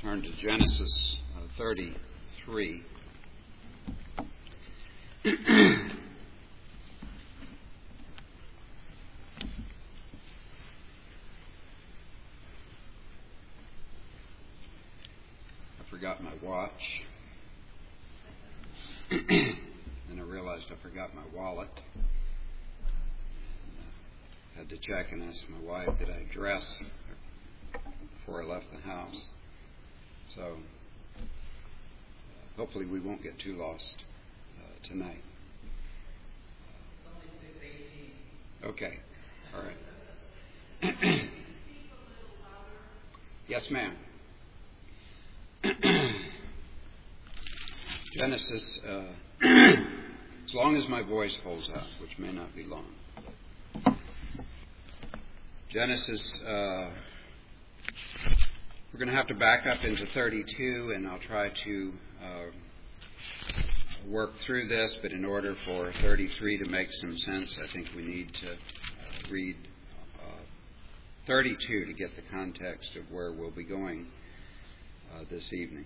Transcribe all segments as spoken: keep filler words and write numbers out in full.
turn to Genesis uh, thirty-three. I forgot my watch. Then I realized I forgot my wallet. I had to check and ask my wife, did I dress before I left the house? So uh, hopefully we won't get too lost uh, tonight. Okay. All right. Yes, ma'am. Genesis, uh, as long as my voice holds up, which may not be long. Genesis, uh, we're going to have to back up into thirty-two, and I'll try to uh, work through this, but in order for thirty-three to make some sense, I think we need to uh, read uh, thirty-two to get the context of where we'll be going uh, this evening.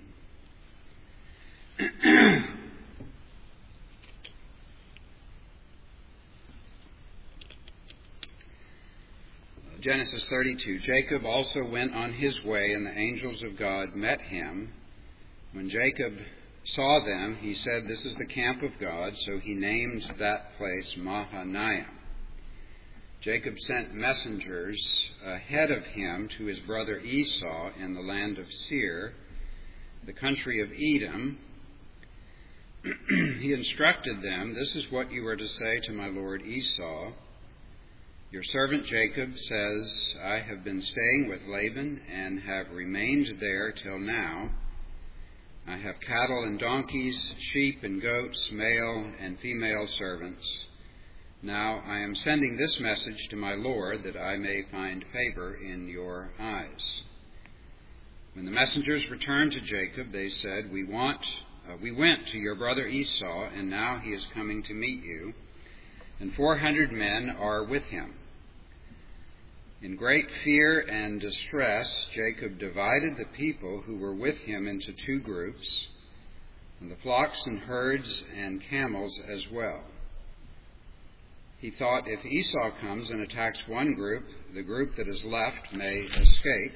Genesis thirty-two. Jacob also went on his way, and the angels of God met him. When Jacob saw them, he said, "This is the camp of God," so he named that place Mahanaim. Jacob sent messengers ahead of him to his brother Esau in the land of Seir, the country of Edom. He instructed them, "This is what you are to say to my lord Esau. Your servant Jacob says, I have been staying with Laban and have remained there till now. I have cattle and donkeys, sheep and goats, male and female servants. Now I am sending this message to my lord that I may find favor in your eyes." When the messengers returned to Jacob, they said, We want, uh, we went to your brother Esau, and now he is coming to meet you, and four hundred men are with him. In great fear and distress, Jacob divided the people who were with him into two groups, and the flocks and herds and camels as well. He thought, if Esau comes and attacks one group, the group that is left may escape.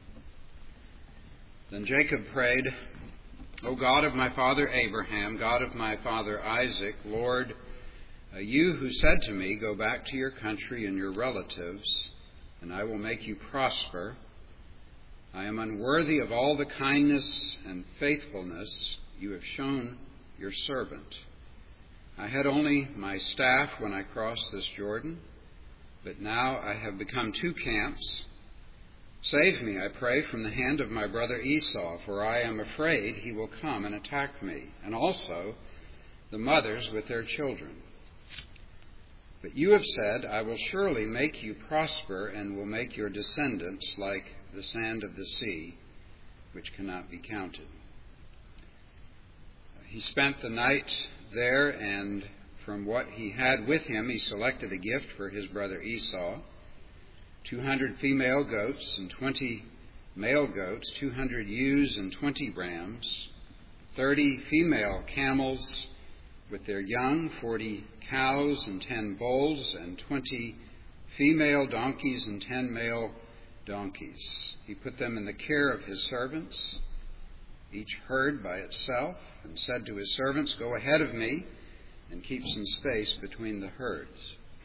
Then Jacob prayed, O God of my father Abraham, God of my father Isaac, Lord, uh, you who said to me, Go back to your country and your relatives, and I will make you prosper. I am unworthy of all the kindness and faithfulness you have shown your servant. I had only my staff when I crossed this Jordan, but now I have become two camps. Save me, I pray, from the hand of my brother Esau, for I am afraid he will come and attack me, and also the mothers with their children. But you have said, I will surely make you prosper and will make your descendants like the sand of the sea, which cannot be counted. He spent the night there, and from what he had with him, he selected a gift for his brother Esau, two hundred female goats and twenty male goats, two hundred ewes and twenty rams, thirty female camels with their young, forty cows and ten bulls, and twenty female donkeys and ten male donkeys. He put them in the care of his servants, each herd by itself, and said to his servants, Go ahead of me and keep some space between the herds.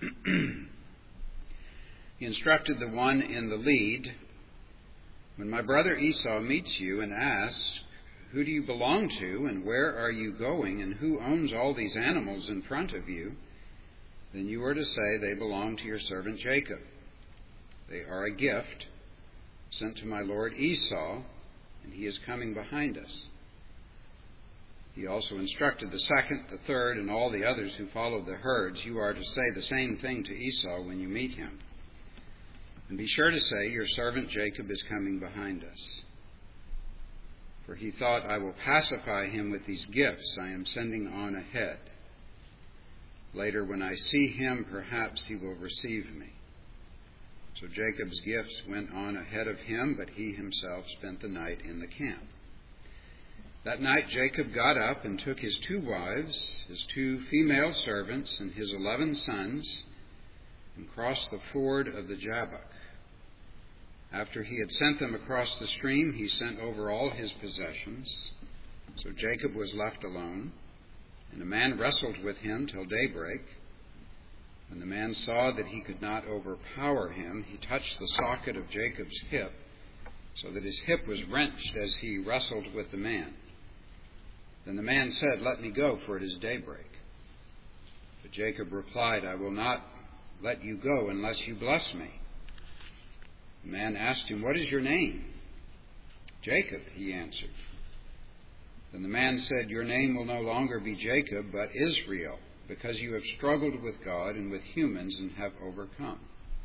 He instructed the one in the lead, When my brother Esau meets you and asks, Who do you belong to, and where are you going, and who owns all these animals in front of you? Then you are to say, They belong to your servant Jacob. They are a gift sent to my lord Esau, and he is coming behind us. He also instructed the second, the third, and all the others who followed the herds, You are to say the same thing to Esau when you meet him. And be sure to say, Your servant Jacob is coming behind us. For he thought, I will pacify him with these gifts I am sending on ahead. Later, when I see him, perhaps he will receive me. So Jacob's gifts went on ahead of him, but he himself spent the night in the camp. That night Jacob got up and took his two wives, his two female servants, and his eleven sons, and crossed the ford of the Jabbok. After he had sent them across the stream, he sent over all his possessions. So Jacob was left alone, and a man wrestled with him till daybreak. When the man saw that he could not overpower him, he touched the socket of Jacob's hip, so that his hip was wrenched as he wrestled with the man. Then the man said, "Let me go, for it is daybreak." But Jacob replied, "I will not let you go unless you bless me." The man asked him, "What is your name?" "Jacob," he answered. Then the man said, "Your name will no longer be Jacob, but Israel, because you have struggled with God and with humans and have overcome."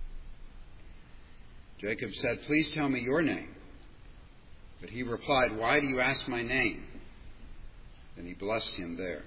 Jacob said, "Please tell me your name." But he replied, "Why do you ask my name?" Then he blessed him there.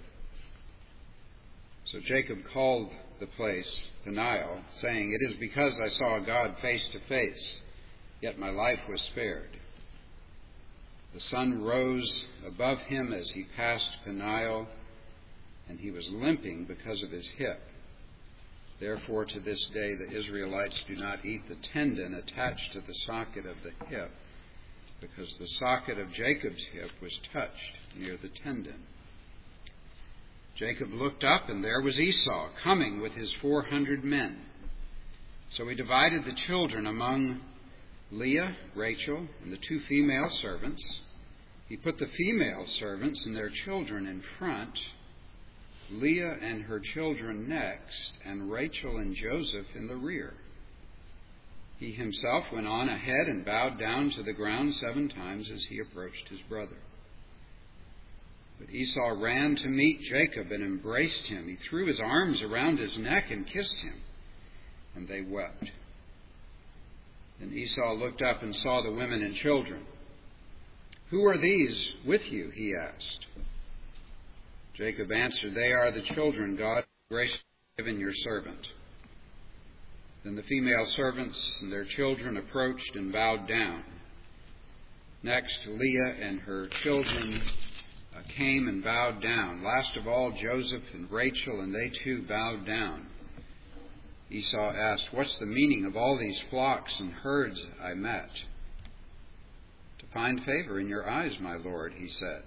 So Jacob called the place Peniel, saying, "It is because I saw God face to face, yet my life was spared." The sun rose above him as he passed Peniel, and he was limping because of his hip. Therefore, to this day, the Israelites do not eat the tendon attached to the socket of the hip, because the socket of Jacob's hip was touched near the tendon. Jacob looked up, and there was Esau coming with his four hundred men. So he divided the children among Leah, Rachel, and the two female servants. He put the female servants and their children in front, Leah and her children next, and Rachel and Joseph in the rear. He himself went on ahead and bowed down to the ground seven times as he approached his brother. But Esau ran to meet Jacob and embraced him. He threw his arms around his neck and kissed him, and they wept. Then Esau looked up and saw the women and children. "Who are these with you?" he asked. Jacob answered, "They are the children God has graciously given your servant." Then the female servants and their children approached and bowed down. Next, Leah and her children uh, came and bowed down. Last of all, Joseph and Rachel, and they too bowed down. Esau asked, "What's the meaning of all these flocks and herds I met?" "To find favor in your eyes, my lord," he said.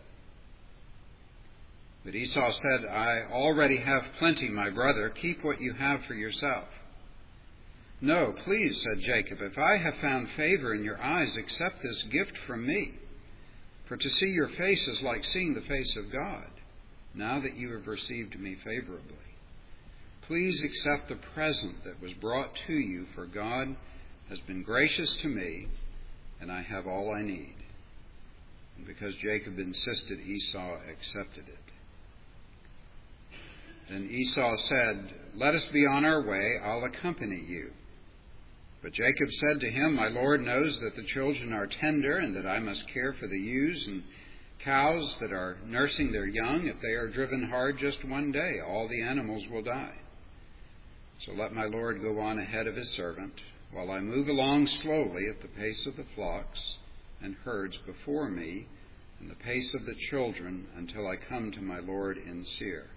But Esau said, "I already have plenty, my brother. Keep what you have for yourself." "No, please," said Jacob, "if I have found favor in your eyes, accept this gift from me. For to see your face is like seeing the face of God, now that you have received me favorably. Please accept the present that was brought to you, for God has been gracious to me, and I have all I need." And because Jacob insisted, Esau accepted it. Then Esau said, "Let us be on our way. I'll accompany you." But Jacob said to him, "My Lord knows that the children are tender, and that I must care for the ewes and cows that are nursing their young. If they are driven hard just one day, all the animals will die. So let my Lord go on ahead of his servant, while I move along slowly at the pace of the flocks and herds before me, and the pace of the children, until I come to my Lord in Seir."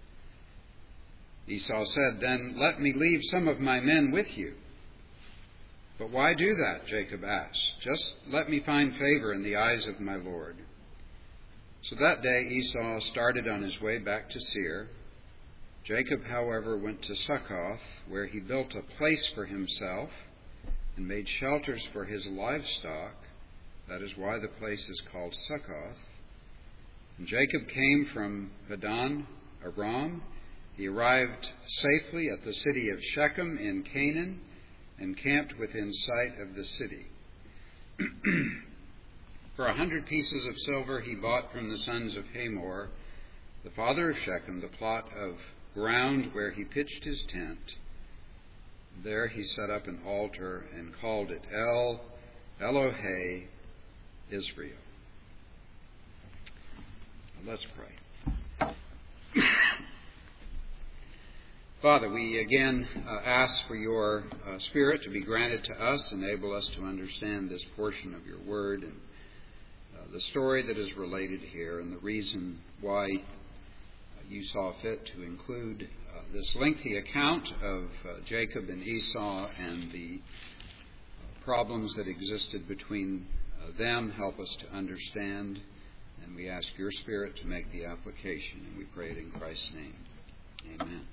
Esau said, "Then let me leave some of my men with you." "But why do that?" Jacob asked. "Just let me find favor in the eyes of my Lord." So that day Esau started on his way back to Seir. Jacob, however, went to Succoth, where he built a place for himself and made shelters for his livestock. That is why the place is called Succoth. And Jacob came from Padan Aram. He arrived safely at the city of Shechem in Canaan and camped within sight of the city. For a hundred pieces of silver he bought from the sons of Hamor, the father of Shechem, the plot of ground where he pitched his tent. There he set up an altar and called it El Elohe Israel. Let's pray. Father, we again uh, ask for your uh, Spirit to be granted to us, enable us to understand this portion of your Word and uh, the story that is related here and the reason why you saw fit to include uh, this lengthy account of uh, Jacob and Esau and the uh, problems that existed between uh, them. Help us to understand, and we ask your Spirit to make the application, and we pray it in Christ's name. Amen.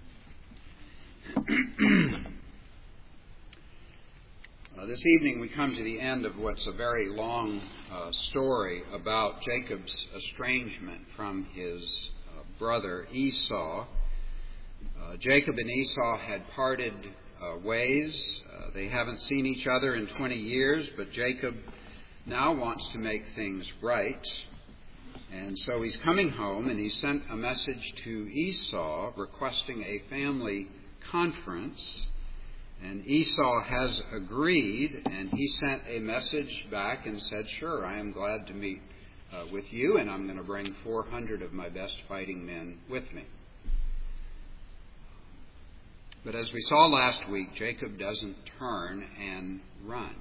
uh, this evening we come to the end of what's a very long uh, story about Jacob's estrangement from his uh, brother Esau. Uh, Jacob and Esau had parted uh, ways. Uh, they haven't seen each other in twenty years, but Jacob now wants to make things right. And so he's coming home, and he sent a message to Esau requesting a family conference, and Esau has agreed, and he sent a message back and said, sure, I am glad to meet uh, with you, and I'm going to bring four hundred of my best fighting men with me. But as we saw last week, Jacob doesn't turn and run.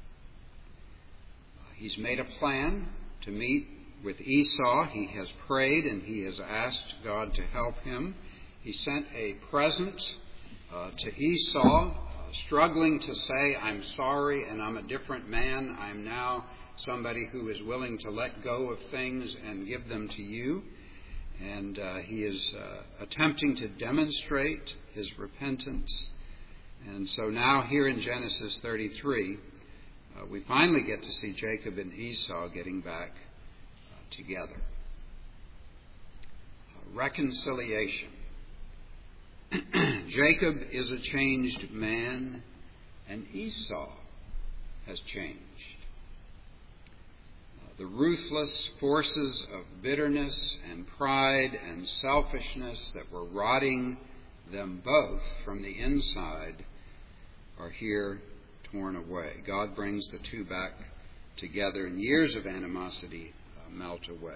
Uh, he's made a plan to meet with Esau. He has prayed and he has asked God to help him. He sent a present Uh, to Esau, uh, struggling to say, I'm sorry and I'm a different man. I'm now somebody who is willing to let go of things and give them to you. And uh, he is uh, attempting to demonstrate his repentance. And so now here in Genesis thirty-three, uh, we finally get to see Jacob and Esau getting back uh, together. Uh, reconciliation. Jacob is a changed man, and Esau has changed. Uh, the ruthless forces of bitterness and pride and selfishness that were rotting them both from the inside are here torn away. God brings the two back together, and years of animosity uh, melt away.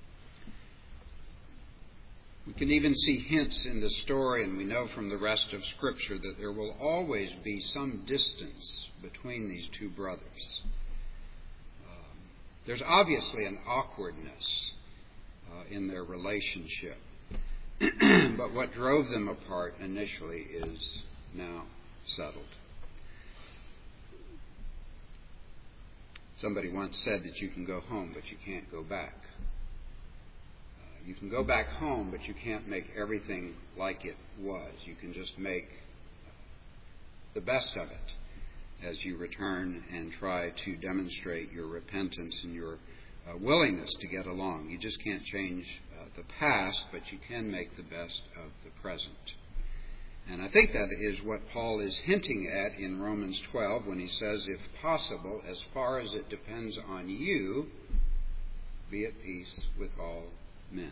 We can even see hints in the story, and we know from the rest of Scripture that there will always be some distance between these two brothers. Um, there's obviously an awkwardness uh, in their relationship. But what drove them apart initially is now settled. Somebody once said that you can go home, but you can't go back. You can go back home, but you can't make everything like it was. You can just make the best of it as you return and try to demonstrate your repentance and your uh, willingness to get along. You just can't change uh, the past, but you can make the best of the present. And I think that is what Paul is hinting at in Romans twelve when he says, if possible, as far as it depends on you, be at peace with all men.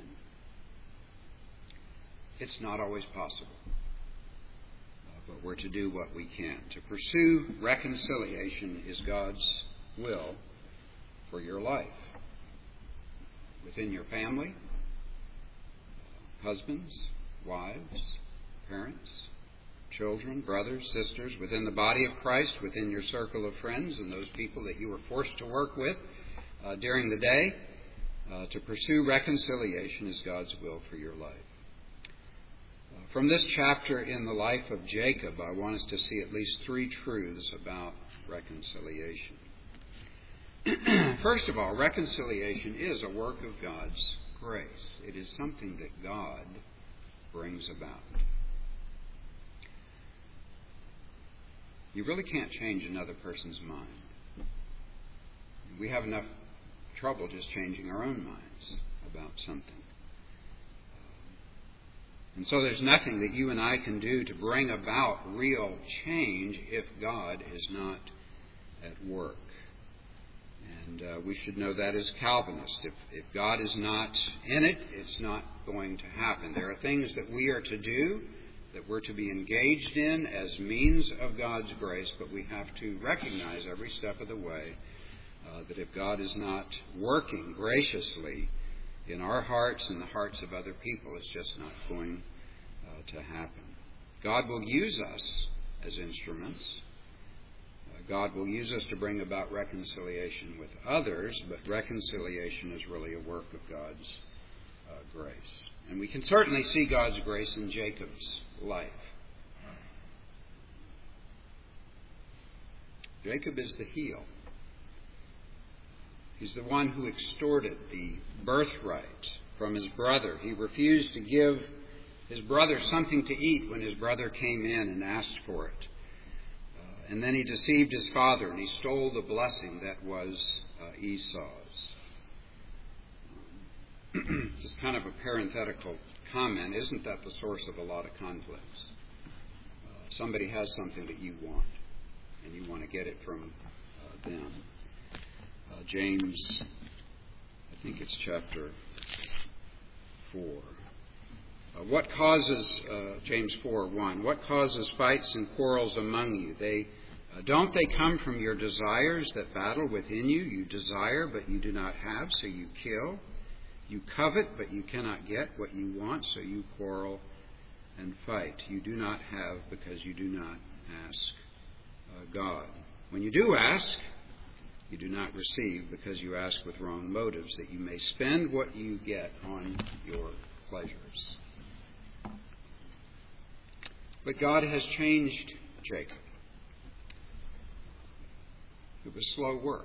It's not always possible, uh, but we're to do what we can. To pursue reconciliation is God's will for your life. Within your family, husbands, wives, parents, children, brothers, sisters, within the body of Christ, within your circle of friends and those people that you were forced to work with uh, during the day. Uh, to pursue reconciliation is God's will for your life. Uh, from this chapter in the life of Jacob, I want us to see at least three truths about reconciliation. First of all, reconciliation is a work of God's grace. It is something that God brings about. You really can't change another person's mind. We have enough trouble just changing our own minds about something. And so there's nothing that you and I can do to bring about real change if God is not at work. And uh, we should know that as Calvinists. If, if God is not in it, it's not going to happen. There are things that we are to do, that we're to be engaged in as means of God's grace, but we have to recognize every step of the way uh, that if God is not working graciously in our hearts and the hearts of other people, it's just not going uh, to happen. God will use us as instruments. Uh, God will use us to bring about reconciliation with others, but reconciliation is really a work of God's uh, grace. And we can certainly see God's grace in Jacob's life. Jacob is the heel. He's the one who extorted the birthright from his brother. He refused to give his brother something to eat when his brother came in and asked for it. Uh, and then he deceived his father and he stole the blessing that was uh, Esau's. Just kind of a parenthetical comment. Isn't that the source of a lot of conflicts? Uh, somebody has something that you want, and you want to get it from uh, them. Uh, James, I think it's chapter four. Uh, what causes, uh, James four one, what causes fights and quarrels among you? They uh, don't they come from your desires that battle within you? You desire, but you do not have, so you kill. You covet, but you cannot get what you want, so you quarrel and fight. You do not have because you do not ask uh, God. When you do ask, you do not receive because you ask with wrong motives, that you may spend what you get on your pleasures. But God has changed Jacob. It was slow work.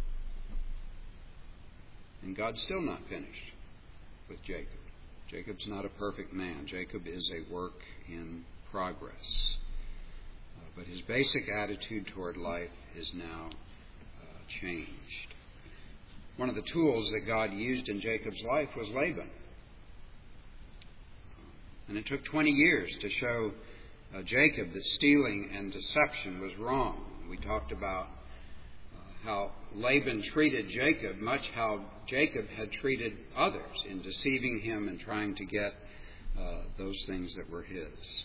And God's still not finished with Jacob. Jacob's not a perfect man. Jacob is a work in progress. Uh, but his basic attitude toward life is now uh, changed. One of the tools that God used in Jacob's life was Laban. And it took twenty years to show uh, Jacob that stealing and deception was wrong. We talked about how Laban treated Jacob, much how Jacob had treated others in deceiving him and trying to get uh, those things that were his.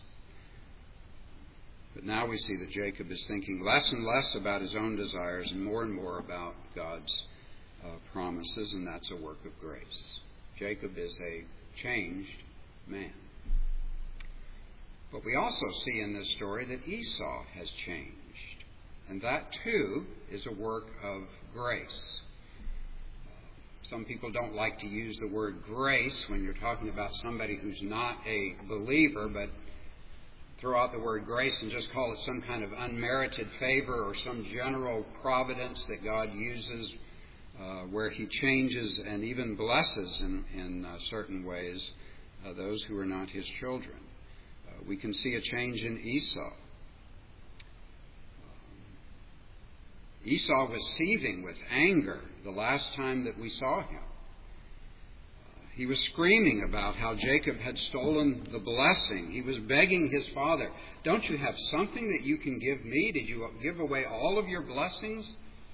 But now we see that Jacob is thinking less and less about his own desires and more and more about God's uh, promises, and that's a work of grace. Jacob is a changed man. But we also see in this story that Esau has changed. And that, too, is a work of grace. Some people don't like to use the word grace when you're talking about somebody who's not a believer, but throw out the word grace and just call it some kind of unmerited favor or some general providence that God uses uh, where He changes and even blesses in, in uh, certain ways uh, those who are not His children. Uh, we can see a change in Esau. Esau was seething with anger the last time that we saw him. Uh, he was screaming about how Jacob had stolen the blessing. He was begging his father, "Don't you have something that you can give me? Did you give away all of your blessings?"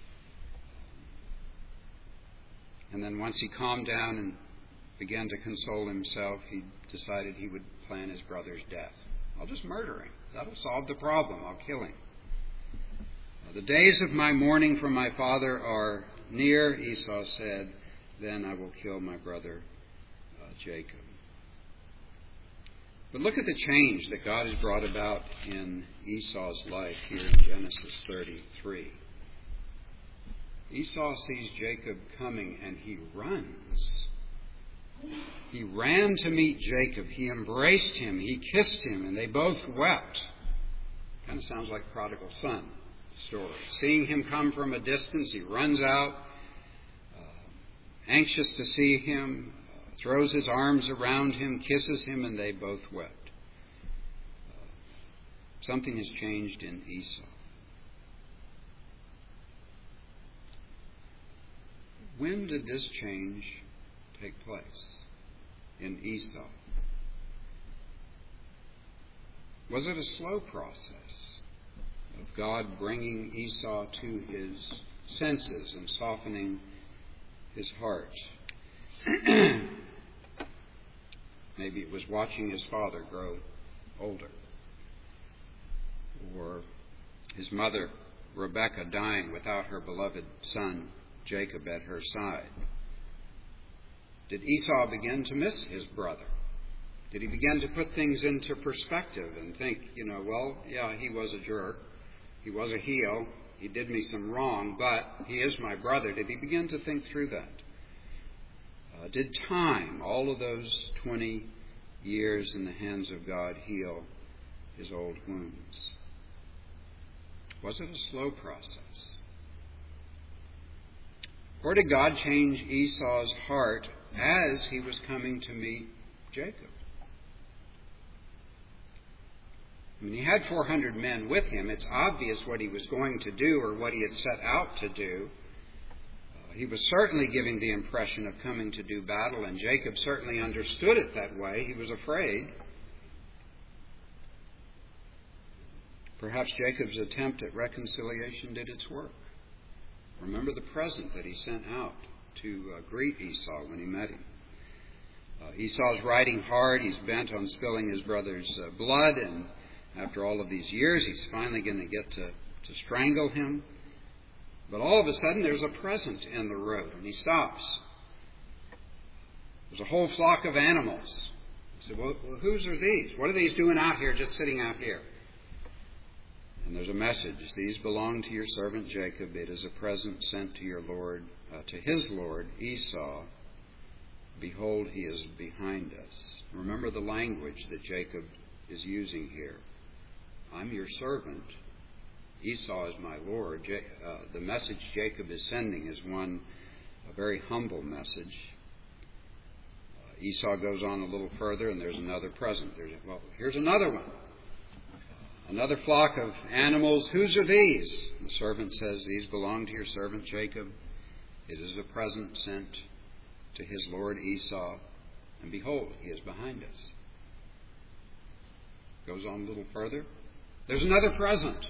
And then once he calmed down and began to console himself, he decided he would plan his brother's death. "I'll just murder him. That'll solve the problem. I'll kill him. The days of my mourning for my father are near," Esau said, "then I will kill my brother uh, Jacob." But look at the change that God has brought about in Esau's life here in Genesis thirty-three. Esau sees Jacob coming and he runs. He ran to meet Jacob. He embraced him. He kissed him, and they both wept. Kind of sounds like prodigal son story. Seeing him come from a distance, he runs out, uh, anxious to see him, uh, throws his arms around him, kisses him, and they both wept. Uh, something has changed in Esau. When did this change take place in Esau? Was it a slow process of God bringing Esau to his senses and softening his heart? Maybe it was watching his father grow older, or his mother Rebekah dying without her beloved son Jacob at her side. Did Esau begin to miss his brother? Did he begin to put things into perspective and think, you know, well, yeah, he was a jerk. He was a heel. He did me some wrong, but he is my brother. Did he begin to think through that? Uh, did time, all of those twenty years in the hands of God, heal his old wounds? Was it a slow process? Or did God change Esau's heart as he was coming to meet Jacob? I mean, he had four hundred men with him. It's obvious what he was going to do or what he had set out to do. Uh, he was certainly giving the impression of coming to do battle, and Jacob certainly understood it that way. He was afraid. Perhaps Jacob's attempt at reconciliation did its work. Remember the present that he sent out to uh, greet Esau when he met him. Uh, Esau's riding hard. He's bent on spilling his brother's uh, blood, and after all of these years, he's finally going to get to, to strangle him. But all of a sudden, there's a present in the road, and he stops. There's a whole flock of animals. He said, well, well, whose are these? What are these doing out here, just sitting out here? And there's a message. These belong to your servant Jacob. It is a present sent to your Lord, uh, to his Lord, Esau. Behold, he is behind us. Remember the language that Jacob is using here. I'm your servant. Esau is my Lord. Uh, the message Jacob is sending is one, a very humble message. Uh, Esau goes on a little further, and there's another present. There's, well, here's another one. Another flock of animals. Whose are these? The servant says, these belong to your servant Jacob. It is a present sent to his Lord Esau. And behold, he is behind us. Goes on a little further. There's another present.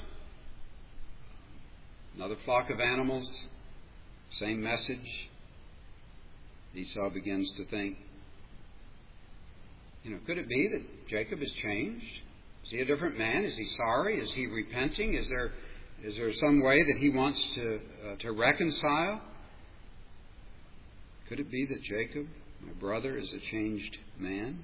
Another flock of animals. Same message. Esau begins to think, you know, could it be that Jacob has changed? Is he a different man? Is he sorry? Is he repenting? Is there is there some way that he wants to uh, to reconcile? Could it be that Jacob, my brother, is a changed man?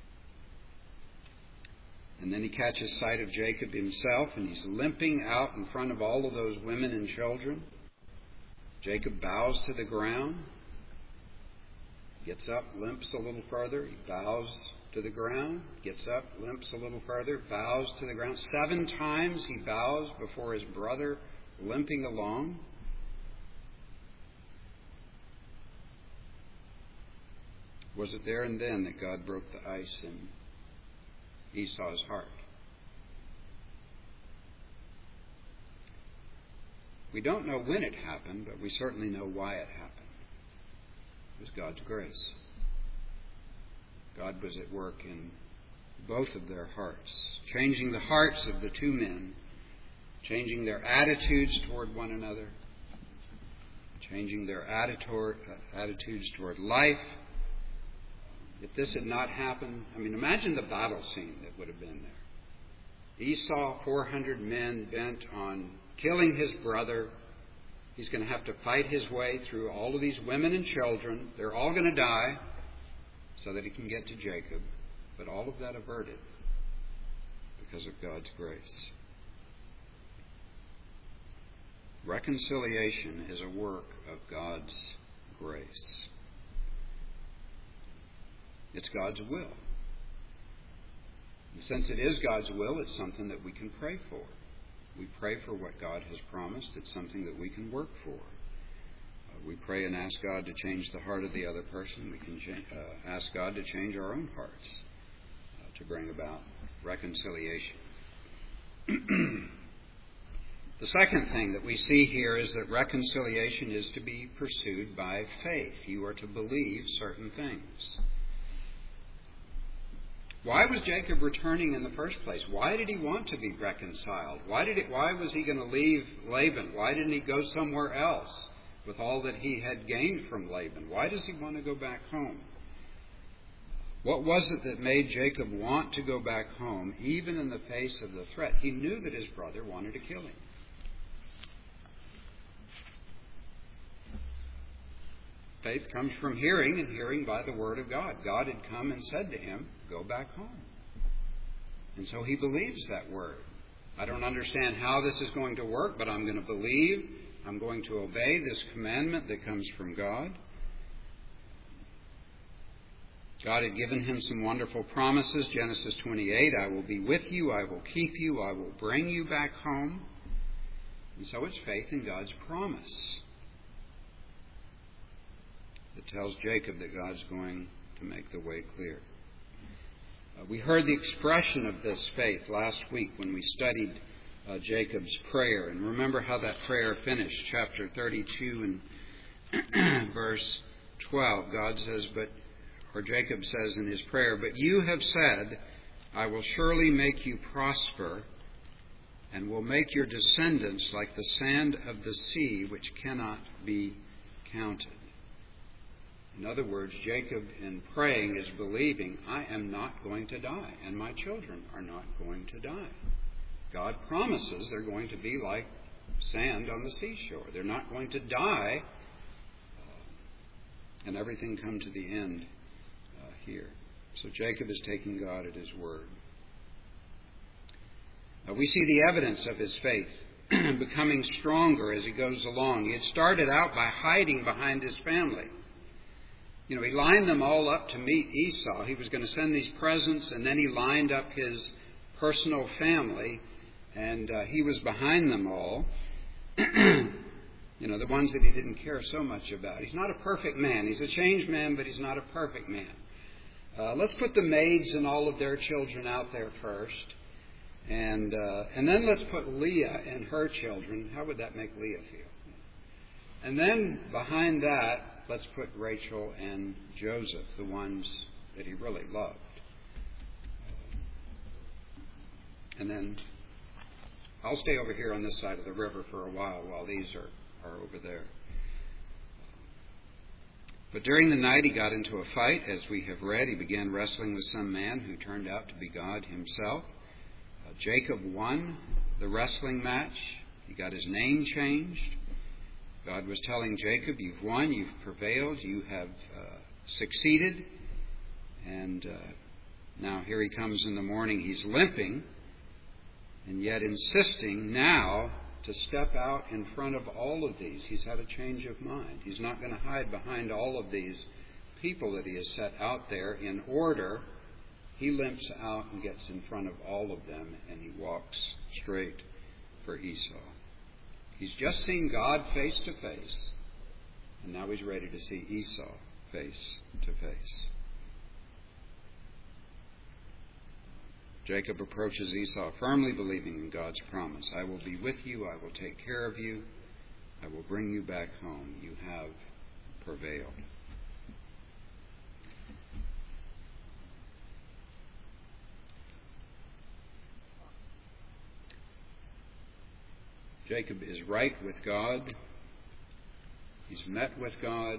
And then he catches sight of Jacob himself, and he's limping out in front of all of those women and children. Jacob bows to the ground, gets up, limps a little further. He bows to the ground, gets up, limps a little further, bows to the ground. Seven times he bows before his brother, limping along. Was it there and then that God broke the ice in Esau's heart? We don't know when it happened, but we certainly know why it happened. It was God's grace. God was at work in both of their hearts, changing the hearts of the two men, changing their attitudes toward one another, changing their attitudes toward life. If this had not happened, I mean, imagine the battle scene that would have been there. Esau, four hundred men bent on killing his brother. He's going to have to fight his way through all of these women and children. They're all going to die so that he can get to Jacob. But all of that averted because of God's grace. Reconciliation is a work of God's grace. It's God's will. And since it is God's will, it's something that we can pray for. We pray for what God has promised. It's something that we can work for. Uh, we pray and ask God to change the heart of the other person. We can cha- uh, ask God to change our own hearts uh, to bring about reconciliation. The second thing that we see here is that reconciliation is to be pursued by faith. You are to believe certain things. Why was Jacob returning in the first place? Why did he want to be reconciled? Why did it, why was he going to leave Laban? Why didn't he go somewhere else with all that he had gained from Laban? Why does he want to go back home? What was it that made Jacob want to go back home, even in the face of the threat? He knew that his brother wanted to kill him. Faith comes from hearing, and hearing by the Word of God. God had come and said to him, go back home. And so he believes that word. I don't understand how this is going to work, but I'm going to believe. I'm going to obey this commandment that comes from God. God had given him some wonderful promises. Genesis twenty-eight, I will be with you, I will keep you, I will bring you back home. And so it's faith in God's promise that tells Jacob that God's going to make the way clear. Uh, we heard the expression of this faith last week when we studied uh, Jacob's prayer. And remember how that prayer finished. Chapter thirty-two and verse twelve. God says, but, or Jacob says in his prayer, but you have said, I will surely make you prosper, and will make your descendants like the sand of the sea, which cannot be counted. In other words, Jacob, in praying, is believing, I am not going to die, and my children are not going to die. God promises they're going to be like sand on the seashore. They're not going to die, uh, and everything come to the end uh, here. So Jacob is taking God at his word. Uh, we see the evidence of his faith becoming stronger as he goes along. He had started out by hiding behind his family. You know, he lined them all up to meet Esau. He was going to send these presents, and then he lined up his personal family, and uh, he was behind them all. You know, the ones that he didn't care so much about. He's not a perfect man. He's a changed man, but he's not a perfect man. Uh, let's put the maids and all of their children out there first. And uh, and then let's put Leah and her children. How would that make Leah feel? And then behind that, let's put Rachel and Joseph, the ones that he really loved. And then I'll stay over here on this side of the river for a while while these are, are over there. But during the night he got into a fight, as we have read. He began wrestling with some man who turned out to be God himself. Uh, Jacob won the wrestling match. He got his name changed. God was telling Jacob, you've won, you've prevailed, you have uh, succeeded. And uh, now here he comes in the morning. He's limping, and yet insisting now to step out in front of all of these. He's had a change of mind. He's not going to hide behind all of these people that he has set out there in order. He limps out and gets in front of all of them, and he walks straight for Esau. He's just seen God face to face, and now he's ready to see Esau face to face. Jacob approaches Esau firmly believing in God's promise. I will be with you, I will take care of you, I will bring you back home. You have prevailed. Jacob is right with God. He's met with God.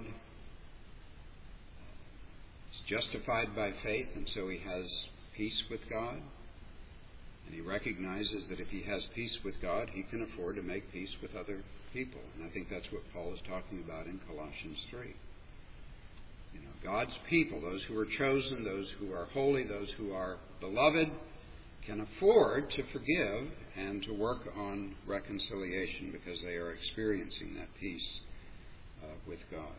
He's justified by faith, and so he has peace with God. And he recognizes that if he has peace with God, he can afford to make peace with other people. And I think that's what Paul is talking about in Colossians three. You know, God's people, those who are chosen, those who are holy, those who are beloved, can afford to forgive and to work on reconciliation because they are experiencing that peace uh, with God.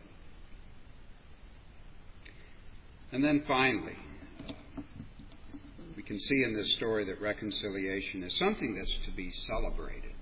And then finally, uh, we can see in this story that reconciliation is something that's to be celebrated.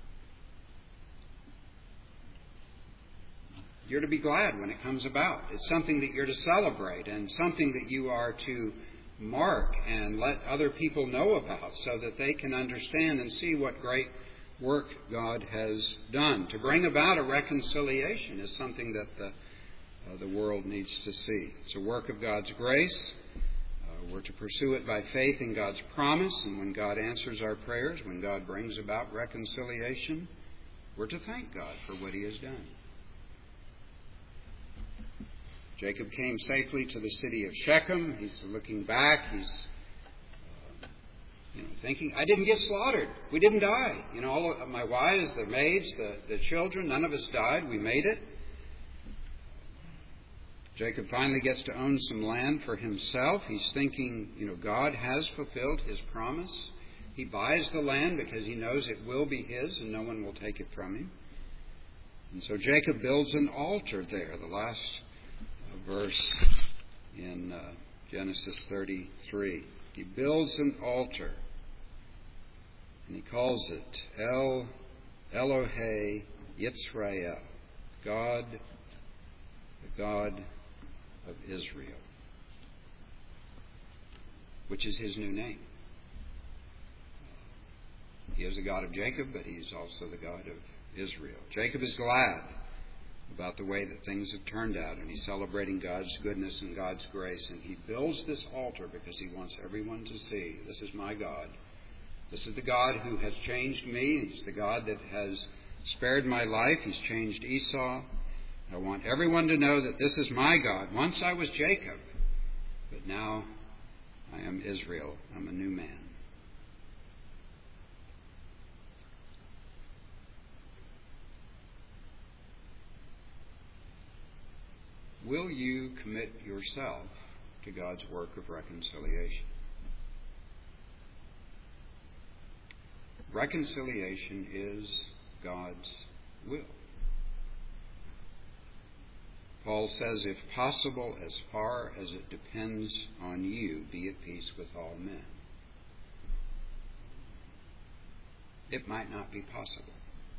You're to be glad when it comes about. It's something that you're to celebrate and something that you are to mark and let other people know about so that they can understand and see what great work God has done. To bring about a reconciliation is something that the, uh, the world needs to see. It's a work of God's grace. Uh, we're to pursue it by faith in God's promise, and when God answers our prayers, when God brings about reconciliation, we're to thank God for what he has done. Jacob came safely to the city of Shechem. He's looking back. He's uh, you know, thinking, I didn't get slaughtered. We didn't die. You know, all of my wives, the maids, the, the children, none of us died. We made it. Jacob finally gets to own some land for himself. He's thinking, you know, God has fulfilled his promise. He buys the land because he knows it will be his and no one will take it from him. And so Jacob builds an altar there. The last verse in uh, Genesis thirty-three. He builds an altar. And he calls it El Elohe Yitzrael, God, the God of Israel, which is his new name. He is the God of Jacob, but he is also the God of Israel. Jacob is glad about the way that things have turned out, and he's celebrating God's goodness and God's grace, and he builds this altar because he wants everyone to see, this is my God. This is the God who has changed me. He's the God that has spared my life. He's changed Esau. I want everyone to know that this is my God. Once I was Jacob, but now I am Israel. I'm a new man. Will you commit yourself to God's work of reconciliation? Reconciliation is God's will. Paul says, if possible, as far as it depends on you, be at peace with all men. It might not be possible.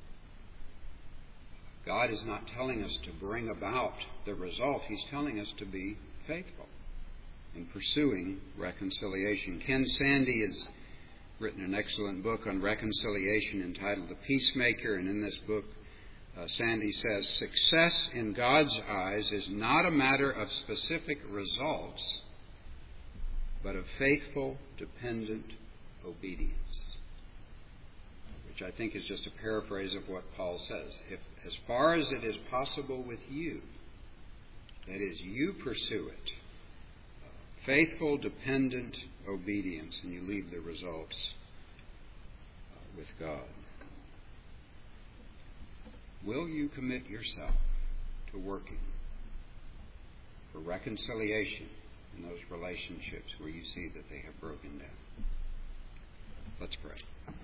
God is not telling us to bring about the result. He's telling us to be faithful in pursuing reconciliation. Ken Sandy has written an excellent book on reconciliation entitled The Peacemaker, and in this book, Uh, Sandy says, success in God's eyes is not a matter of specific results, but of faithful, dependent obedience. Which I think is just a paraphrase of what Paul says. If, as far as it is possible with you, that is, you pursue it, uh, faithful, dependent obedience, and you leave the results uh, with God. Will you commit yourself to working for reconciliation in those relationships where you see that they have broken down? Let's pray.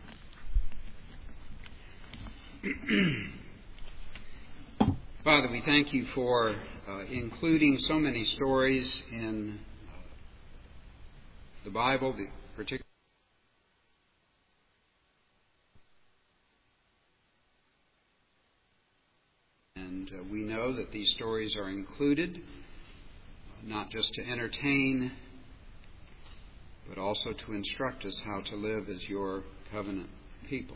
Father, we thank you for uh, including so many stories in the Bible, particularly And uh, we know that these stories are included not just to entertain, but also to instruct us how to live as your covenant people.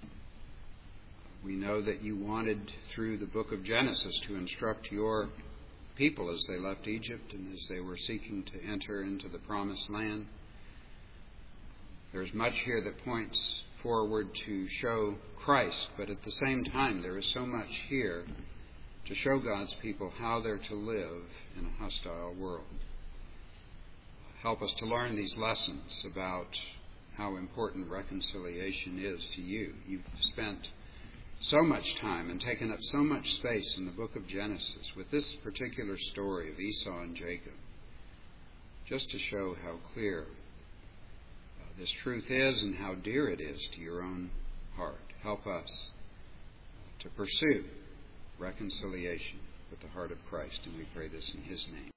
We know that you wanted, through the book of Genesis, to instruct your people as they left Egypt and as they were seeking to enter into the promised land. There's much here that points forward to show Christ, but at the same time there is so much here to show God's people how they're to live in a hostile world. Help us to learn these lessons about how important reconciliation is to you. You've spent so much time and taken up so much space in the book of Genesis with this particular story of Esau and Jacob, just to show how clear uh, this truth is and how dear it is to your own heart. Help us to pursue reconciliation with the heart of Christ, and we pray this in his name.